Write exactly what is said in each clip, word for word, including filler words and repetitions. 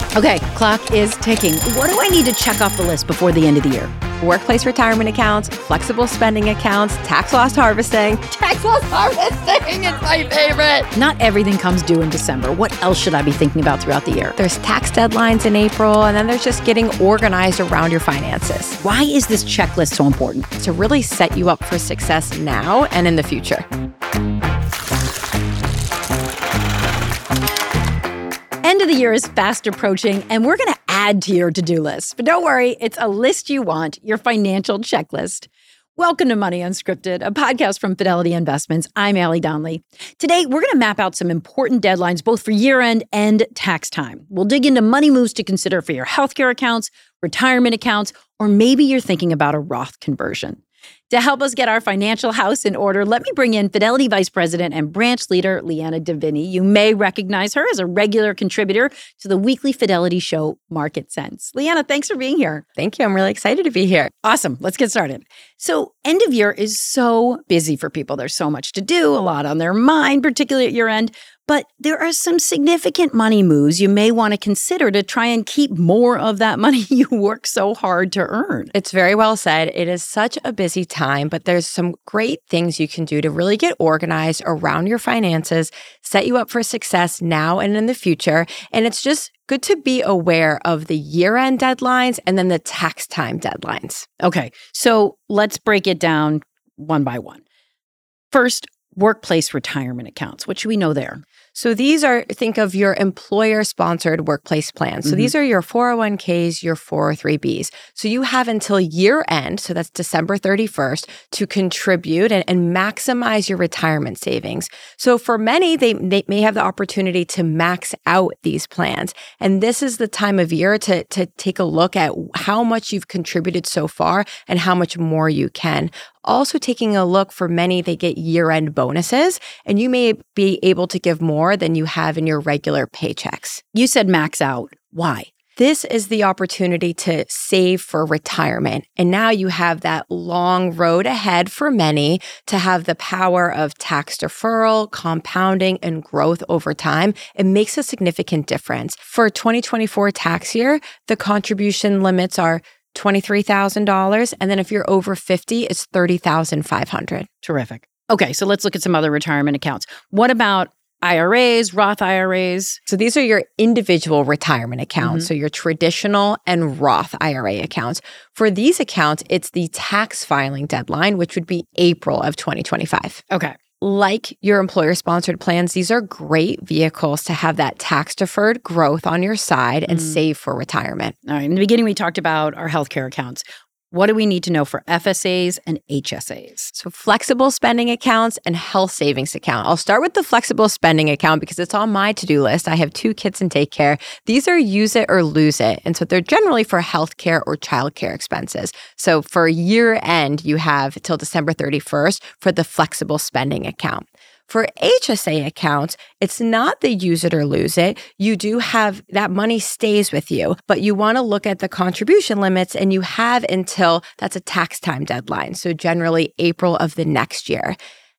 Okay, clock is ticking. What do I need to check off the list before the end of the year? Workplace retirement accounts, flexible spending accounts, tax loss harvesting. Tax loss harvesting is my favorite. Not everything comes due in December. What else should I be thinking about throughout the year? There's tax deadlines in April, and then there's just getting organized around your finances. Why is this checklist so important? To really set you up for success now and in the future. End of the year is fast approaching, and we're going to add to your to-do list. But don't worry, it's a list you want, your financial checklist. Welcome to Money Unscripted, a podcast from Fidelity Investments. I'm Allie Donnelly. Today, we're going to map out some important deadlines, both for year-end and tax time. We'll dig into money moves to consider for your healthcare accounts, retirement accounts, or maybe you're thinking about a Roth conversion. To help us get our financial house in order, let me bring in Fidelity Vice President and Branch Leader, Leanna Devine. You may recognize her as a regular contributor to the weekly Fidelity show, Market Sense. Leanna, thanks for being here. Thank you. I'm really excited to be here. Awesome. Let's get started. So end of year is so busy for people. There's so much to do, a lot on their mind, particularly at year end. But there are some significant money moves you may want to consider to try and keep more of that money you work so hard to earn. It's very well said. It is such a busy time, but there's some great things you can do to really get organized around your finances, set you up for success now and in the future. And it's just good to be aware of the year-end deadlines and then the tax time deadlines. Okay, so let's break it down one by one. First, workplace retirement accounts. What should we know there? So these are, think of your employer-sponsored workplace plans. So mm-hmm. these are your four oh one k's, your four oh three b's. So you have until year end, so that's December thirty-first, to contribute and, and maximize your retirement savings. So for many, they, they may have the opportunity to max out these plans. And this is the time of year to, to take a look at how much you've contributed so far and how much more you can. Also taking a look, for many, they get year-end bonuses, and you may be able to give more than you have in your regular paychecks. You said max out. Why? This is the opportunity to save for retirement. And now you have that long road ahead for many to have the power of tax deferral, compounding, and growth over time. It makes a significant difference. For twenty twenty-four tax year, the contribution limits are twenty-three thousand dollars. And then if you're over fifty, it's thirty thousand five hundred dollars. Terrific. Okay, so let's look at some other retirement accounts. What about I R As, Roth I R As? So these are your individual retirement accounts, mm-hmm. so your traditional and Roth I R A accounts. For these accounts, it's the tax filing deadline, which would be April of twenty twenty-five. Okay. Like your employer-sponsored plans, these are great vehicles to have that tax-deferred growth on your side and mm. save for retirement. All right. In the beginning, we talked about our healthcare accounts. What do we need to know for F S As and H S As? So flexible spending accounts and health savings account. I'll start with the flexible spending account because it's on my to-do list. I have two kids and take care. These are use it or lose it. And so they're generally for healthcare or childcare expenses. So for year end, you have till December thirty-first for the flexible spending account. For H S A accounts, it's not the use it or lose it. You do have that money stays with you, but you want to look at the contribution limits and you have until that's a tax time deadline. So generally April of the next year.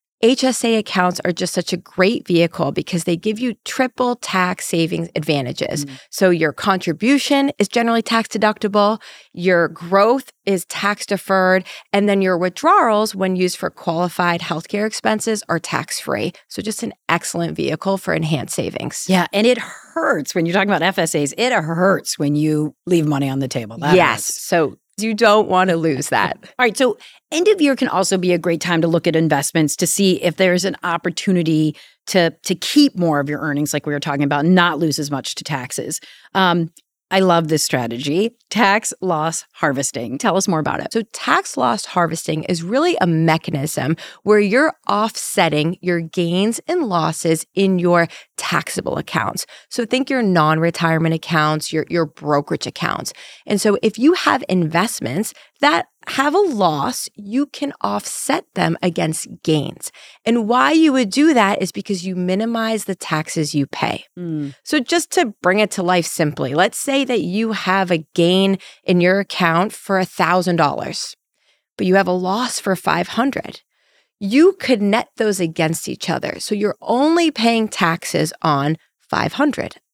H S A accounts are just such a great vehicle because they give you triple tax savings advantages. Mm. So your contribution is generally tax deductible, your growth is tax deferred, and then your withdrawals, when used for qualified healthcare expenses, are tax free. So just an excellent vehicle for enhanced savings. Yeah, and it hurts when you're talking about F S As. It hurts when you leave money on the table. That yes. Hurts. So you don't want to lose that. All right. So end of year can also be a great time to look at investments to see if there's an opportunity to, to keep more of your earnings, like we were talking about, not lose as much to taxes. Um, I love this strategy, tax loss harvesting. Tell us more about it. So tax loss harvesting is really a mechanism where you're offsetting your gains and losses in your taxable accounts. So think your non-retirement accounts, your, your brokerage accounts. And so if you have investments that have a loss, you can offset them against gains. And why you would do that is because you minimize the taxes you pay. Mm. So just to bring it to life simply, let's say that you have a gain in your account for one thousand dollars, but you have a loss for five hundred dollars. You could net those against each other. So you're only paying taxes on five hundred dollars.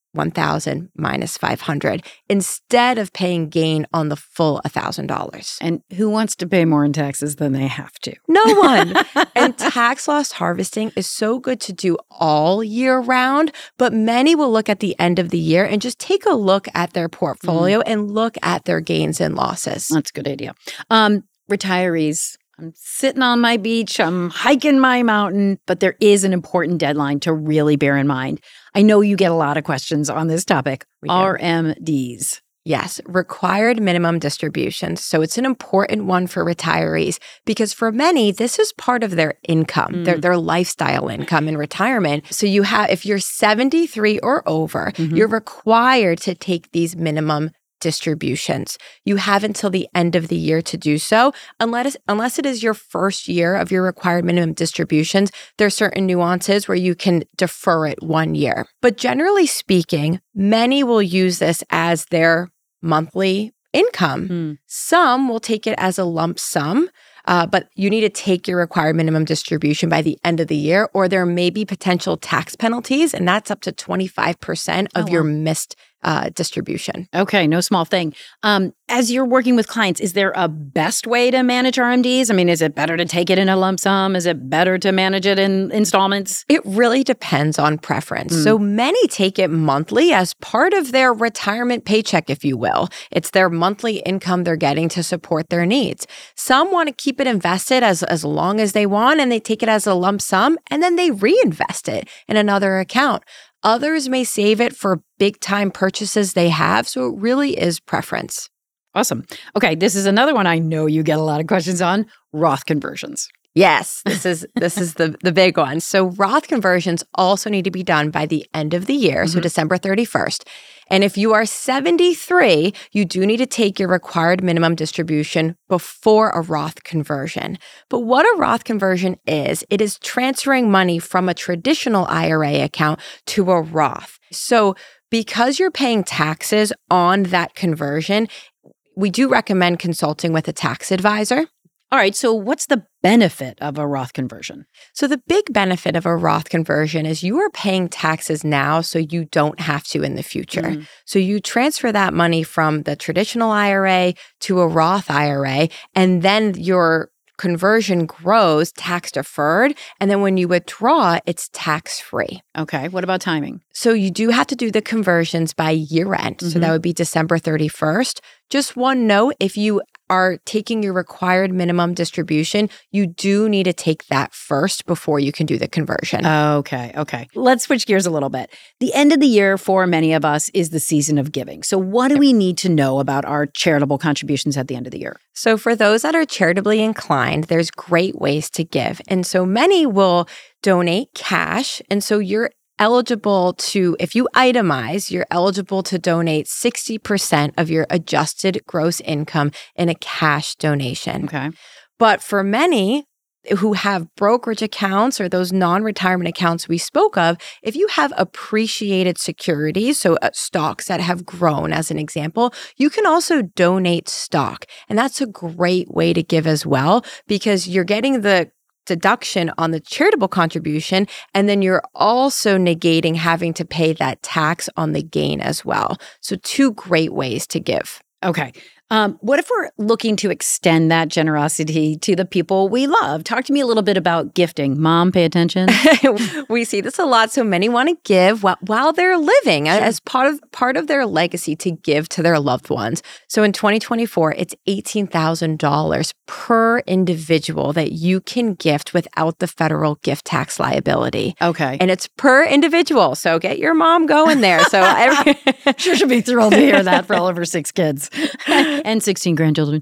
one thousand minus five hundred instead of paying gain on the full one thousand dollars. And who wants to pay more in taxes than they have to? No one. And tax loss harvesting is so good to do all year round, but many will look at the end of the year and just take a look at their portfolio mm. and look at their gains and losses. That's a good idea. Um, retirees. I'm sitting on my beach, I'm hiking my mountain, but there is an important deadline to really bear in mind. I know you get a lot of questions on this topic, R M Ds. Yes, required minimum distributions. So it's an important one for retirees because for many, this is part of their income, mm. their, their lifestyle income in retirement. So you have, if you're seventy-three or over, mm-hmm. you're required to take these minimum distributions. You have until the end of the year to do so. Unless, unless it is your first year of your required minimum distributions, there are certain nuances where you can defer it one year. But generally speaking, many will use this as their monthly income. Mm. Some will take it as a lump sum, uh, but you need to take your required minimum distribution by the end of the year, or there may be potential tax penalties, and that's up to twenty-five percent of oh, your wow. missed uh, distribution. Okay, no small thing. Um, as you're working with clients, is there a best way to manage R M Ds? I mean, is it better to take it in a lump sum? Is it better to manage it in installments? It really depends on preference. Mm. So many take it monthly as part of their retirement paycheck, if you will. It's their monthly income they're getting to support their needs. Some want to keep it invested as, as long as they want, and they take it as a lump sum, and then they reinvest it in another account. Others may save it for big time purchases they have. So it really is preference. Awesome. Okay. This is another one I know you get a lot of questions on, Roth conversions. Yes, this is this is the, the big one. So Roth conversions also need to be done by the end of the year, mm-hmm. so December thirty-first. And if you are seventy-three, you do need to take your required minimum distribution before a Roth conversion. But what a Roth conversion is, it is transferring money from a traditional I R A account to a Roth. So because you're paying taxes on that conversion, we do recommend consulting with a tax advisor. All right, so what's the benefit of a Roth conversion? So the big benefit of a Roth conversion is you are paying taxes now so you don't have to in the future. Mm. So you transfer that money from the traditional I R A to a Roth I R A, and then your conversion grows tax deferred. And then when you withdraw, it's tax free. Okay. What about timing? So you do have to do the conversions by year end. Mm-hmm. So that would be December thirty-first. Just one note, if you are taking your required minimum distribution, you do need to take that first before you can do the conversion. Okay, okay. Let's switch gears a little bit. The end of the year for many of us is the season of giving. So what do we need to know about our charitable contributions at the end of the year? So for those that are charitably inclined, there's great ways to give. And so many will donate cash. And so you're eligible to, if you itemize, you're eligible to donate sixty percent of your adjusted gross income in a cash donation. Okay. But for many who have brokerage accounts or those non-retirement accounts we spoke of, if you have appreciated securities, so uh, stocks that have grown as an example, you can also donate stock. And that's a great way to give as well, because you're getting the deduction on the charitable contribution, and then you're also negating having to pay that tax on the gain as well. So two great ways to give. Okay. Um, what if we're looking to extend that generosity to the people we love? Talk to me a little bit about gifting. Mom, pay attention. We see this a lot. So many want to give while, while they're living sure. as part of part of their legacy to give to their loved ones. So in twenty twenty-four, it's eighteen thousand dollars per individual that you can gift without the federal gift tax liability. Okay. And it's per individual. So get your mom going there. So every- sure she'll be thrilled to hear that for all of her six kids. And sixteen grandchildren.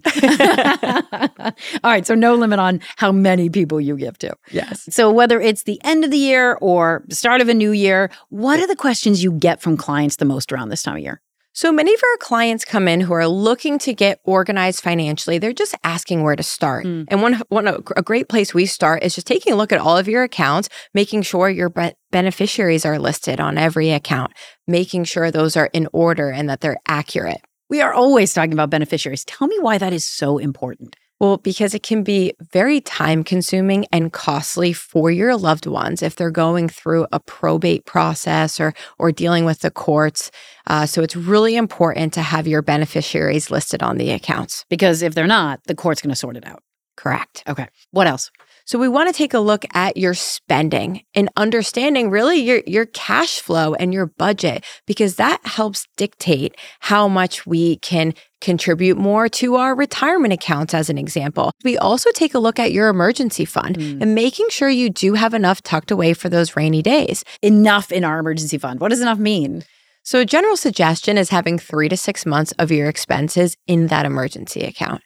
All right. So no limit on how many people you give to. Yes. So whether it's the end of the year or the start of a new year, what are the questions you get from clients the most around this time of year? So many of our clients come in who are looking to get organized financially. They're just asking where to start. Mm. And one, one a great place we start is just taking a look at all of your accounts, making sure your be- beneficiaries are listed on every account, making sure those are in order and that they're accurate. We are always talking about beneficiaries. Tell me why that is so important. Well, because it can be very time consuming and costly for your loved ones if they're going through a probate process or or dealing with the courts. Uh, so it's really important to have your beneficiaries listed on the accounts. Because if they're not, the court's going to sort it out. Correct. Okay. What else? So we want to take a look at your spending and understanding really your, your cash flow and your budget, because that helps dictate how much we can contribute more to our retirement accounts, as an example. We also take a look at your emergency fund mm. and making sure you do have enough tucked away for those rainy days. Enough in our emergency fund. What does enough mean? So a general suggestion is having three to six months of your expenses in that emergency account.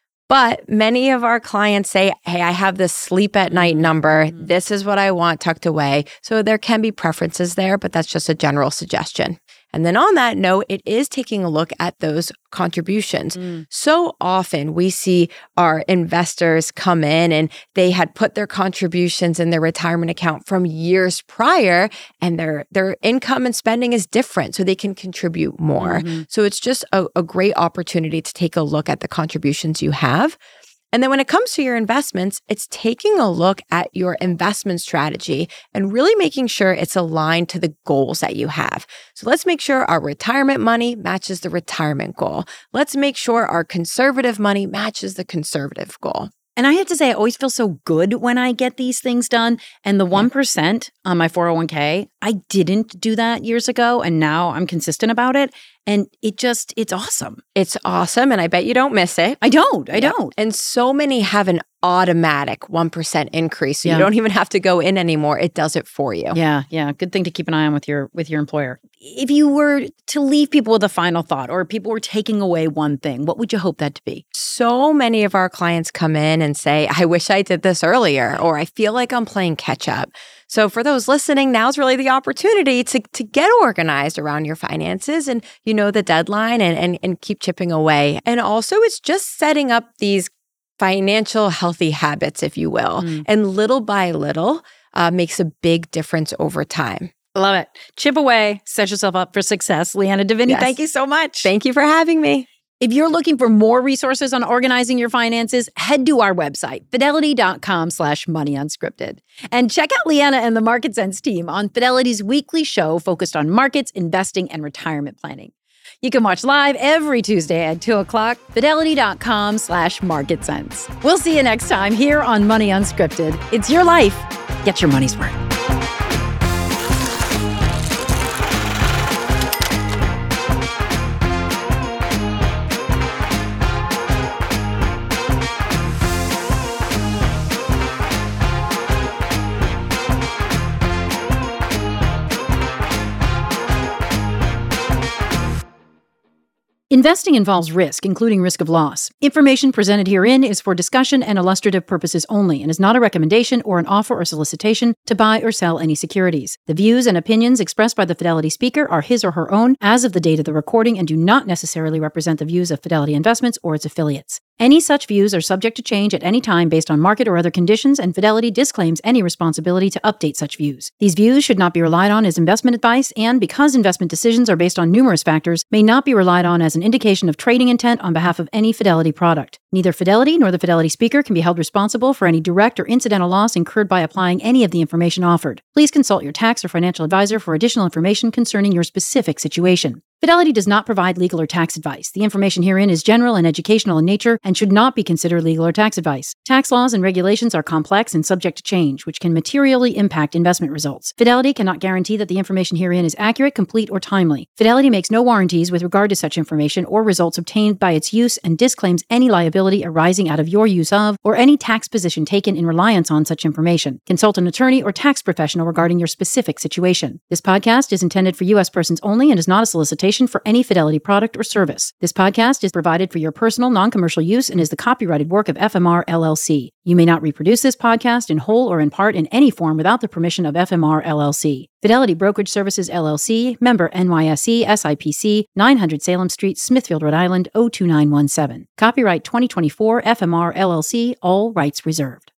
But many of our clients say, hey, I have this sleep at night number. Mm-hmm. This is what I want tucked away. So there can be preferences there, but that's just a general suggestion. And then on that note, it is taking a look at those contributions. Mm. So often we see our investors come in and they had put their contributions in their retirement account from years prior, and their their income and spending is different, so they can contribute more. Mm-hmm. So it's just a, a great opportunity to take a look at the contributions you have. And then when it comes to your investments, it's taking a look at your investment strategy and really making sure it's aligned to the goals that you have. So let's make sure our retirement money matches the retirement goal. Let's make sure our conservative money matches the conservative goal. And I have to say, I always feel so good when I get these things done. And the one percent on my four oh one k, I didn't do that years ago. And now I'm consistent about it. And it just, it's awesome. It's awesome. And I bet you don't miss it. I don't. I yeah. don't. And so many have an automatic one percent increase. So yeah. you don't even have to go in anymore. It does it for you. Yeah. Yeah. Good thing to keep an eye on with your with your employer. If you were to leave people with a final thought, or people were taking away one thing, what would you hope that to be? So many of our clients come in and say, I wish I did this earlier, or I feel like I'm playing catch up. So for those listening, now's really the opportunity to, to get organized around your finances and you know the deadline and, and, and keep chipping away. And also it's just setting up these financial healthy habits, if you will. Mm. And little by little uh, makes a big difference over time. Love it. Chip away, set yourself up for success. Leanna Devine, yes. Thank you so much. Thank you for having me. If you're looking for more resources on organizing your finances, head to our website, fidelity.com slash money unscripted. And check out Leanna and the Market Sense team on Fidelity's weekly show focused on markets, investing, and retirement planning. You can watch live every Tuesday at two o'clock, fidelity.com slash market sense. We'll see you next time here on Money Unscripted. It's your life. Get your money's worth. Investing involves risk, including risk of loss. Information presented herein is for discussion and illustrative purposes only and is not a recommendation or an offer or solicitation to buy or sell any securities. The views and opinions expressed by the Fidelity speaker are his or her own as of the date of the recording and do not necessarily represent the views of Fidelity Investments or its affiliates. Any such views are subject to change at any time based on market or other conditions, and Fidelity disclaims any responsibility to update such views. These views should not be relied on as investment advice and, because investment decisions are based on numerous factors, may not be relied on as an indication of trading intent on behalf of any Fidelity product. Neither Fidelity nor the Fidelity speaker can be held responsible for any direct or incidental loss incurred by applying any of the information offered. Please consult your tax or financial advisor for additional information concerning your specific situation. Fidelity does not provide legal or tax advice. The information herein is general and educational in nature and should not be considered legal or tax advice. Tax laws and regulations are complex and subject to change, which can materially impact investment results. Fidelity cannot guarantee that the information herein is accurate, complete, or timely. Fidelity makes no warranties with regard to such information or results obtained by its use and disclaims any liability arising out of your use of or any tax position taken in reliance on such information. Consult an attorney or tax professional regarding your specific situation. This podcast is intended for U S persons only and is not a solicitation for any Fidelity product or service. This podcast is provided for your personal, non-commercial use and is the copyrighted work of F M R L L C. You may not reproduce this podcast in whole or in part in any form without the permission of F M R L L C. Fidelity Brokerage Services, L L C, member N Y S E, S I P C, nine hundred Salem Street, Smithfield, Rhode Island, oh two nine one seven. Copyright twenty twenty-four, F M R L L C, all rights reserved.